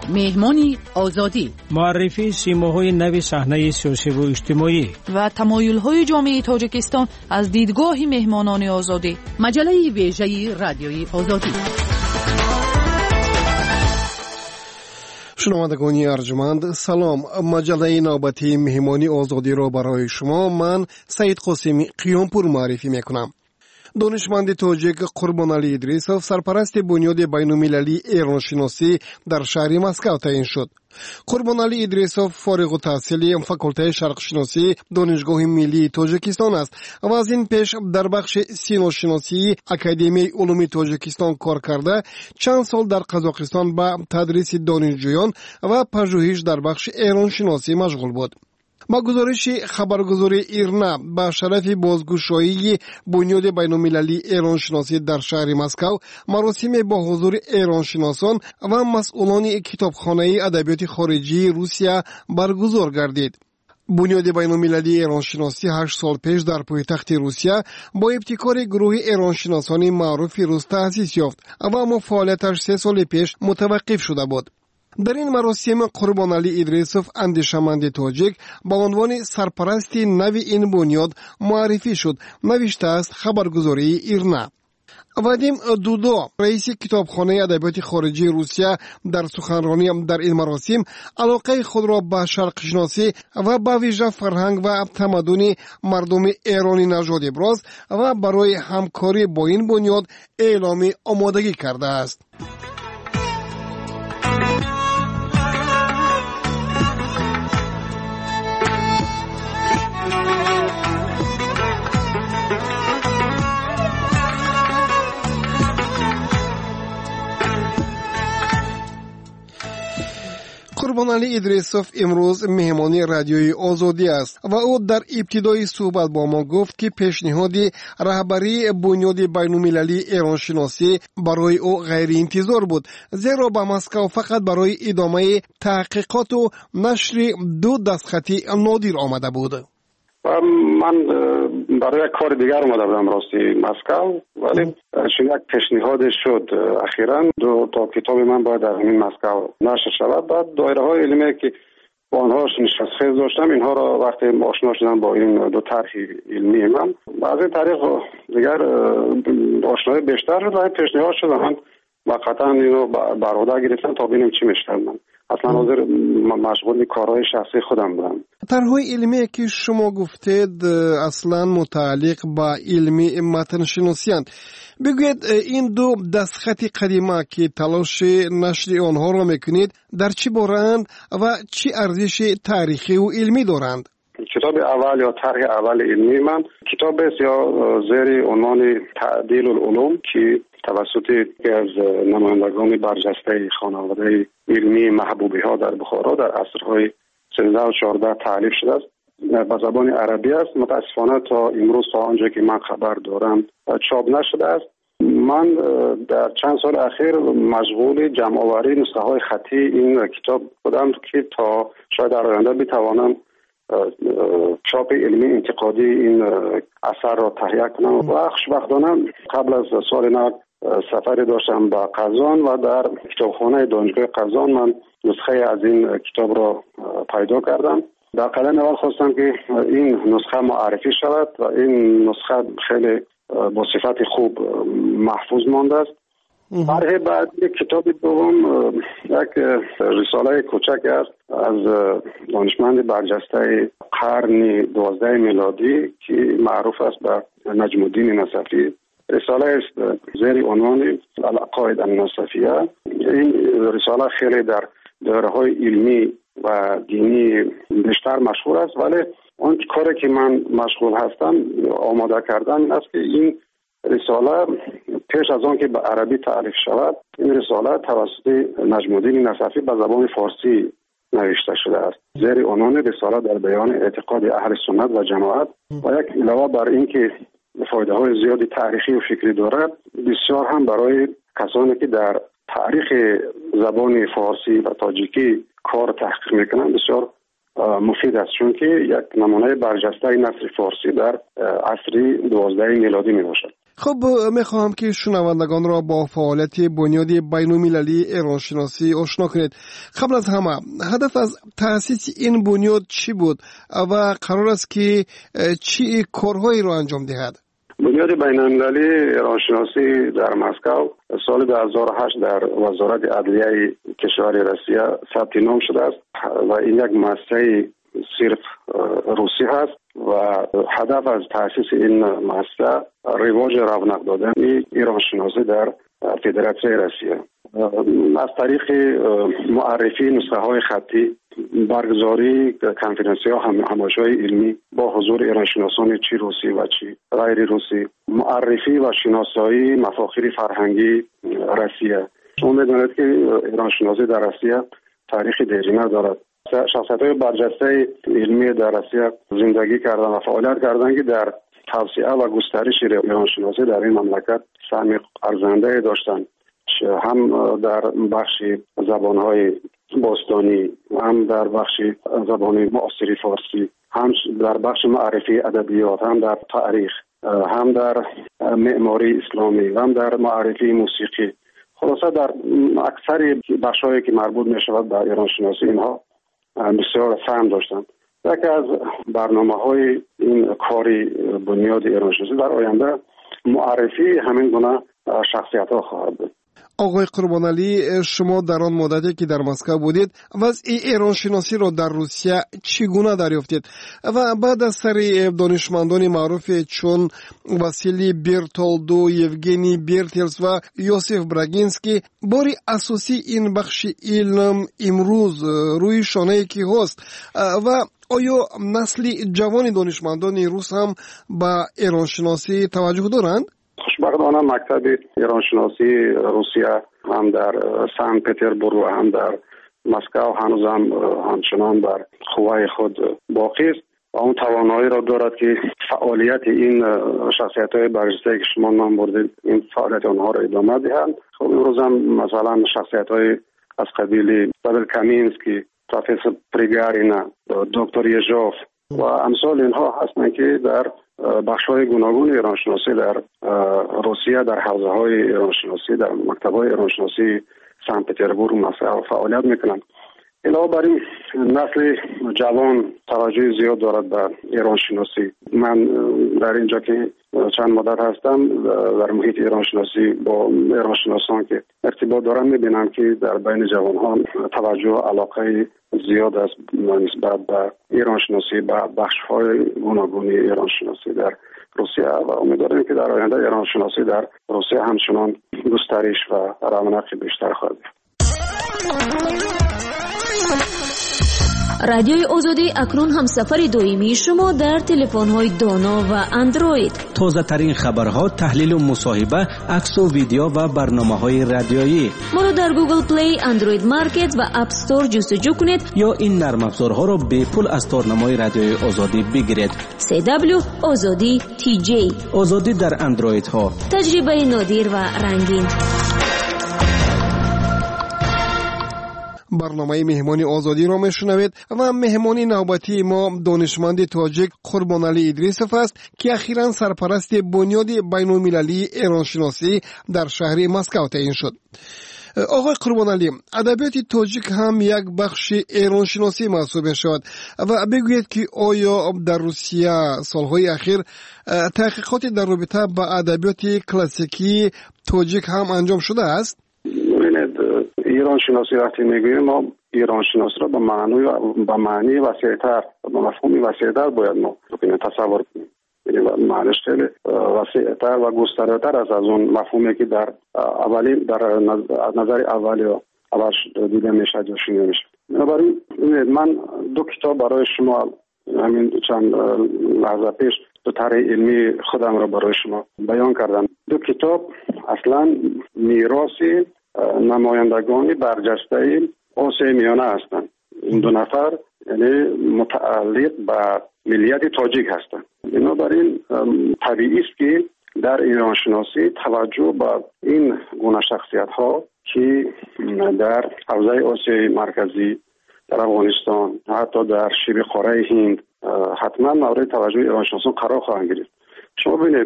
مهمانی آزادی، معرفی سیماهای نو صحنه سیاسی و اجتماعی و تمایل‌های جامعه تاجیکستان از دیدگاه مهمانان آزادی. مجله ویژه رادیوی آزادی. شنوندگان ارجمند سلام. مجله نوبتی مهمانی آزادی را برای شما من سعید قاسمی قیامپور معرفی میکنم. دانشمند تاجیک قربانعلی ادریسوف سرپرست بنیاد بین‌المللی ایرانشناسی در شهر مسکو تعیین شد. قربانعلی ادریسوف فارغ التحصیل فاکولته شرقشناسی دانشگاه ملی تاجیکستان است و از این پیش در بخش سینوشناسی اکادمی علوم تاجیکستان کار کرده چند سال در قزاقستان به تدریس دانشجویان و پژوهش در بخش ایرانشناسی مشغول بود. با گزارش خبرگزاری ایرنا با شرف بازگشایی بنیاد بین‌المللی ایرانشناسی در شهر مسکو مراسم با حضور ایرانشناسان و مسئولان کتابخانه ادبیات خارجی روسیه برگزار گردید. بنیاد بین‌المللی ایرانشناسی 8 سال پیش در پایتخت روسیه با ابتکار گروه ایرانشناسان معروف روس تأسیس یافت و اما فعالیتش 3 سال پیش متوقف شده بود. در این مراسم قربانعلی ادریسوف اندیشمند تاجیک با عنوان سرپرست نو این بنیاد معرفی شد، نوشته است خبرگزاری ایرنا. وادیم دودو رئیس کتابخانه ادبیات خارجی روسیه در سخنرانی در این مراسم علاقه خود را به شرقشناسی و به ویژه فرهنگ و تمدن مردم ایرانی نژاد ابراز و برای همکاری با این بنیاد اعلام آمادگی کرده است. قربانعلی ادریسوف امروز مهمانی رادیوی آزادی است و او در ابتدای صحبت با ما گفت که پیشنهاد رهبری بنیاد بین‌المللی ایرانشناسی برای او غیر انتظار بود، زیرا به مسکو فقط برای ادامه تحقیقات و نشر 2 دستخط نادر آمده بود. من برای کار دیگر اومده بودم راستی مسکو، ولی یک پیشنهاد شد اخیراً 2 تا کتاب من باید در همین مسکو نشر شود. بعد دایره های علمی که با آنها نشستخیز داشتم اینها را وقتی آشنا شدم با این 2 طرح علمی من از این طریق دیگر آشنایی بیشتر شد و پیشنهاد شد من واقعا اینو بر عهده گرفتم تا ببینیم چی میشه. من اصلا حاضر مشغول کارهای شخصی خودم بودم. طرح‌های علمی که شما گفتید اصلا متعلق با علمی متن شناسی اند. بگوید این 2 دستخط قدیمه که تلاش نشر آنها را میکنید در چی بارند و چی ارزش تاریخی و علمی دارند؟ کتاب اول یا طرح اول علمی من کتاب است یا زیر عنوان تعدیل العلوم که توسط یکی از نمایندگان برجسته خانواده علمی محبوبی ها در بخارا در عصرهای 13 و 14 تالیف شده است. به زبان عربی است. متاسفانه تا امروز تا آنجا که من خبر دارم چاپ نشده است. من در چند سال اخیر مشغول جمع آوری نسخه های خطی این کتاب بودم که تا شاید در آینده بتوانم چاپ علمی انتقادی این اثر را تهیه کنم. و خوشبختانه قبل از سال 90 سفری داشتم به قزان و در کتابخانه دانشگاه قزان من نسخه از این کتاب را پیدا کردم. در قدم اول خواستم که این نسخه معرفی شود و این نسخه خیلی با صفت خوب محفوظ مانده است. برای بعد کتاب دوم یک رساله کوچک است از دانشمند برجسته قرن 12 میلادی که معروف است به نجم الدین نصفی. رساله است زیر عنوان العقاید النصفیه. این رساله خیلی در دایره‌های علمی و دینی بیشتر مشهور است، ولی اون کاری که من مشغول هستم آماده کردن است که این رساله پیش از آن که به عربی تعریف شود این رساله توسط نجم الدین نصفی به زبان فارسی نوشته شده است زیر عنوان رساله در بیان اعتقاد اهل سنت و جماعت و یک علاوه بر این که فایده های زیادی تاریخی و فکری دارد بسیار هم برای کسانی که در تاریخ زبان فارسی و تاجیکی کار تحقیق میکنن بسیار مفید است، چون که یک نمونه برجسته نثر فارسی در عصر 12 میلادی می باشد. خب میخواهم که شنوندگان را با فعالیت بنیاد بین‌المللی ایرانشناسی آشنا کنید. قبل از همه هدف از تأسیس این بنیاد چی بود و قرار است که چی کارهایی را انجام دهد؟ بنیاد بین‌المللی ایرانشناسی در مسکو سال 2008 در وزارت عدلیه کشور روسیه ثبت نام شده است و این یک مؤسسه صرف روسی هست و هدف از تأسیس این مؤسسه رواج رونق دادن ایرانشناسی در فدراسیون روسیه از طریق معرفی نسخه های خطی، برگزاری کنفرانس‌ها همایش‌های علمی با حضور ایرانشناسان چی روسی و چی غیر روسی، معرفی و شناسایی مفاخر فرهنگی روسیه. شما می‌دانید که ایرانشناسی در روسیه تاریخ دیرینه دارد. شخصیت‌های برجسته علمی در روسیه زندگی کردن و فعالیت کردن که در توسعه و گسترش ایرانشناسی در این مملکت سهم ارزنده داشتند، هم در بخش زبان‌های باستانی، هم در بخش زبان معاصر فارسی، هم در بخش معرفی ادبیات، هم در تاریخ، هم در معماری اسلامی، هم در معرفی موسیقی. خلاصه در اکثر بخش‌هایی که مربوط می‌شود به ایرانشناسی اینها بسیار سهم داشتند. یکی از برنامه‌های این کاری بنیاد ایرانشناسی در آینده معرفی همین گونه شخصیت‌ها خواهد بود. آقای قربانعلی، شما در آن مدتی که در مسکو بودید وضع ایرانشناسی را در روسیه چگونه دریافتید و بعد از سر دانشمندان معروف چون واسیلی برتولدو، یوگنی برتلس و یوسف براگینسکی باری اساسی این بخش علم امروز روی شانه کی هست و آیا نسل جوان دانشمندان روس هم به ایرانشناسی توجه دارند؟ خوشبختانه مکتب ایرانشناسی روسیه هم در سن پترزبورگ و هم در مسکو هنوز هم همچنان بر قوه خود باقی است و اون توانایی را دارد که فعالیت این شخصیت‌های برجسته که شما نام بردید این فعالیت آنها را ادامه دهند. خب امروز هم مثلا شخصیت‌های از قبیل پاول کامینسکی، پروفسور پریگارینا، دکتر یژوف و امثال اینها هستند که در بخش‌های گوناگون ایرانشناسی در روسیه در حوزه‌های ایرانشناسی در مکتب‌های ایرانشناسی سن پترزبورگ مسکو فعالیت می‌کنند. علاوه بر این نسل جوان توجه زیاد دارد به ایرانشناسی. من در اینجا که چند مدت هستم در محیط ایرانشناسی با ایرانشناسان که ارتباط دارم می‌بینم که در بین جوان‌ها توجه و علاقه زیاد است نسبت به ایرانشناسی به بخش‌های گوناگون ایرانشناسی در روسیه و امیدواریم که در آینده ایرانشناسی در روسیه همچنان گسترش و رونق بیشتر خواهد یافت. رادیوی آزادی اکنون هم سفر دائمی شما در تلفن‌های دانا و اندروید. تازه ترین خبرها، تحلیل و مصاحبه، عکس و ویدیو و برنامه‌های رادیویی. ما را در گوگل پلی، اندروید مارکت و اپ استور جستجو کنید یا این نرم افزارها را به پول از تارنمای رادیوی آزادی بگیرید. CW آزادی TJ. آزادی در اندروید ها. تجربه نادر و رنگین. برنامه مهمانی آزادی را میشنوید و مهمانی نوبتی ما دانشمند تاجیک قربانعلی ادریسوف است که اخیراً سرپرست بنیاد بین‌المللی ایرانشناسی در شهر مسکو تعیین شد. آقای قربانعلی، ادبیات تاجیک هم یک بخش ایرانشناسی محسوب می‌شود و بگویید که آیا در روسیه سالهای اخیر تحقیقاتی در رابطه با ادبیات کلاسیکی تاجیک هم انجام شده است؟ ایران شناسی وقتی میگوییم ما ایران شناسی را به معنی وسیع‌تر به مفهومی وسیع‌تر باید ما تصور کنیم. یعنی معنیش خیلی وسیع‌تر و گسترده‌تر از اون مفهومی که در نظر اول یا اول دیده میشه یا شنیده میشه. بنابراین من دو کتاب برای شما همین چند لحظه پیش دو طرح علمی خودم را برای شما بیان کردم. دو کتاب اصلا میراثی نمایندگان برجسته آسیای میانه هستند. این دو نفر یعنی متعلق به ملیت تاجیک هستند. بنابراین طبیعی است که در ایرانشناسی توجه به این گونه شخصیت ها که در حوزه آسیای مرکزی، در افغانستان، حتی در شبه قاره هند حتما مورد توجه ایرانشناسان قرار خواهند گرفت. شما ببینید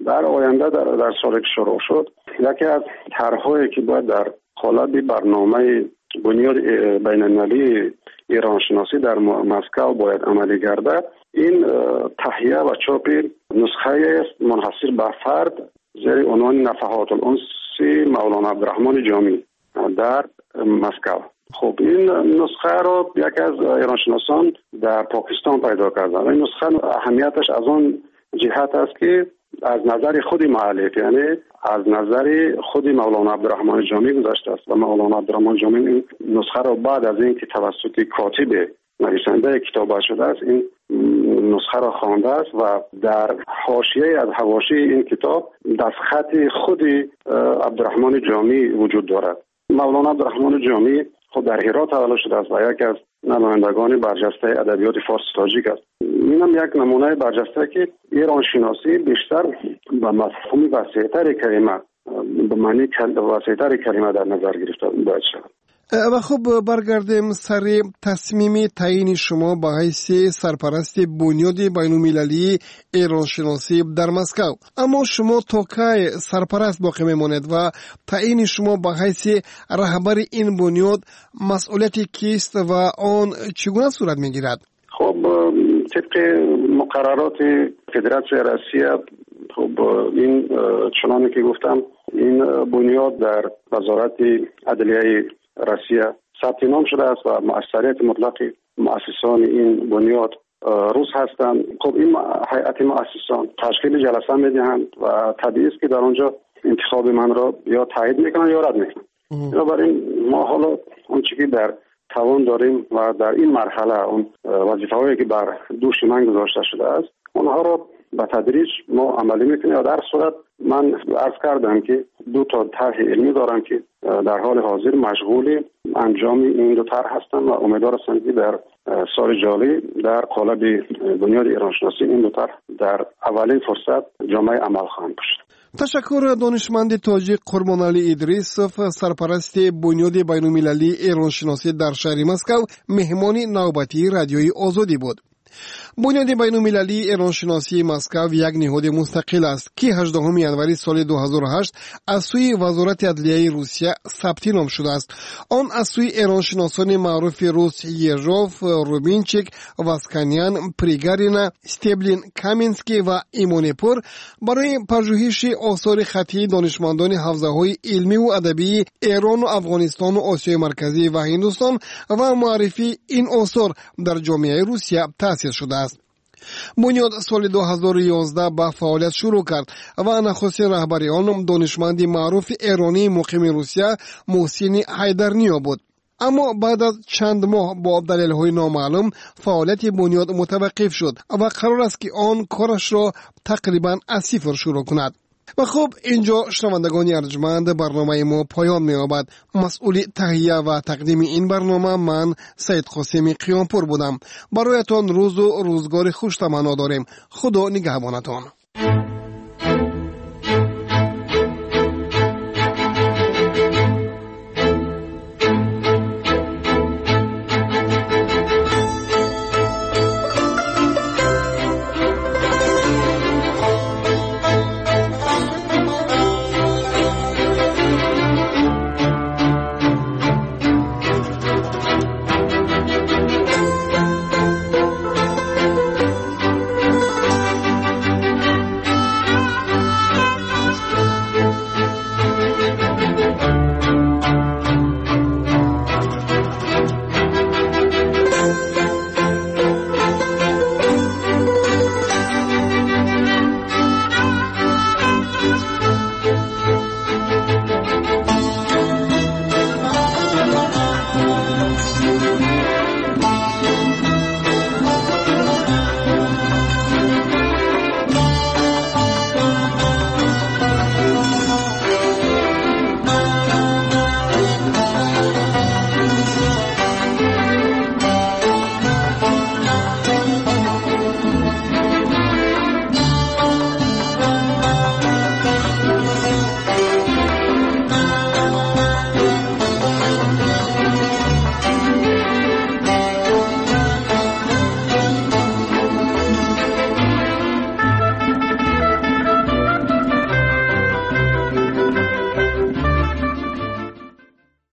در آینده در سالی که شروع شد یکی از طرح‌هایی که باید در قالب برنامه بنیاد بین‌المللی ایران شناسی در مسکو باید عملی گردد، این تهیه و چاپ نسخه است منحصر به فرد زیر عنوان نفحات الانس مولانا عبدالرحمن جامی در مسکو. خب این نسخه رو یکی از ایران شناسان در پاکستان پیدا کردن. این نسخه اهمیتش از آن جهت است که از نظر خود مؤلف، یعنی از نظر خود مولانا عبدالرحمن جامی گذشته است و مولانا عبدالرحمن جامی این نسخه را بعد از اینکه توسط کاتب نویسنده کتاب شده است این نسخه را خوانده است و در حاشیه از حواشی این کتاب دستخط خود عبدالرحمن جامی وجود دارد. مولانا عبدالرحمن جامی خود در هرات تولد شده است و یکی از نمایندگان برجسته ادبیات فارسی تاجیک است. اینم یک نمونه برجسته که ایران شناسی بیشتر به مفهوم وسیع‌تر کلمه به معنی وسیع‌تر کلمه در نظر گرفته باید شود. و خب برگردیم سر تصمیم تعیین شما به حیث سرپرست بنیاد بین‌المللی ایران شناسی در مسکو. اما شما تا کی سرپرست باقی میماند و تعیین شما به حیث رهبر این بنیاد مسئولیت کیست و آن چگونه صورت میگیرد؟ خب طبق مقررات فدراسیون روسیه خب این چنانه که گفتم این بنیاد در وزارت عدلیه روسیه ثبت نام شده است و مؤثریت مطلق مؤسسان این بنیاد روس هستند. خب این هیئت مؤسسان تشکیل جلسه میدهند و طبیعی است که در آنجا انتخاب من را یا تایید میکنن یا رد میکنن. بنابراین ما حالا اونچه که در توان داریم و در این مرحله اون وظیفه‌هایی که بر دوش من گذاشته شده است اونها را به تدریج ما عملی میکنیم. و در صورت من عرض کردم که 2 طرح علمی دارم که در حال حاضر مشغول انجام این 2 طرح هستم و امیدوار هستم که در سال جاری در قالب بنیاد ایران شناسی این 2 طرح در اولین فرصت جامعه عمل خواهند شد. تشکر دانشمند تاجیک قربانعلی ادریسوف، سرپرست بنیاد بین‌المللی ایران شناسی در شهر مسکو، مهمان نوبتی رادیوی آزادی بود. بنیاد بین‌المللی ایران شناسی مسکو یک نهاد مستقل است که 18 ینوری سال 2008 از سوی وزارت عدلیه روسیه ثبت نام شده است. آن از سوی ایران شناسان معروف روس یژوف، روبینچیک، واسکانیان، پریگارینا، استبلین، کامینسکی و ایمونپور برای پژوهش آثار خطی دانشمندان حوزه‌های علمی و ادبی ایران و افغانستان و آسیای مرکزی و هندوستان و معرفی این آثار در جامعه روسیه تأسیس شده است. بنیاد سال 2011 به فعالیت شروع کرد و نخستین رهبر آن دانشمند معروف ایرانی مقیم روسیه محسن حیدرنیا بود. اما بعد از چند ماه با دلایل نامعلوم فعالیت بنیاد متوقف شد و قرار است که آن کارش را تقریبا از صفر شروع کند. و خب اینجا شنوندگان ارجمند برنامه ما پایان می‌یابد. مسئول تهیه و تقدیم این برنامه من سید قاسمی قیامپور بودم. برایتان روز و روزگار خوش تمنا داریم. خدا نگهبانتان.